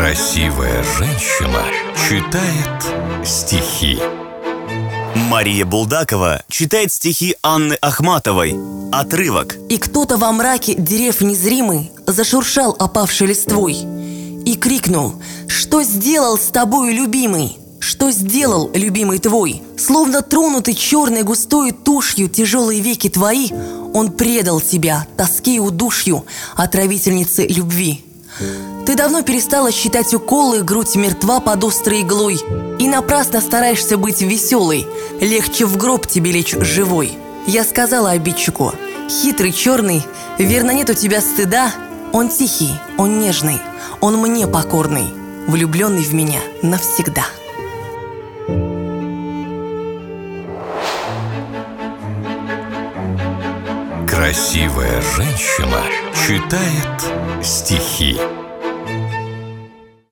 Красивая женщина читает стихи. Мария Булдакова читает стихи Анны Ахматовой. Отрывок. И кто-то во мраке дерев незримый зашуршал опавшей листвой и крикнул: «Что сделал с тобою, любимый? Что сделал, любимый твой?» Словно тронутый черной густой тушью тяжелые веки твои, он предал тебя тоске и удушью, отравительницы любви. Ты давно перестала считать уколы, грудь мертва под острой иглой, и напрасно стараешься быть веселой, легче в гроб тебе лечь живой. Я сказала обидчику: хитрый, черный, верно, нет у тебя стыда. Он тихий, он нежный, он мне покорный, влюбленный в меня навсегда. Красивая женщина читает стихи.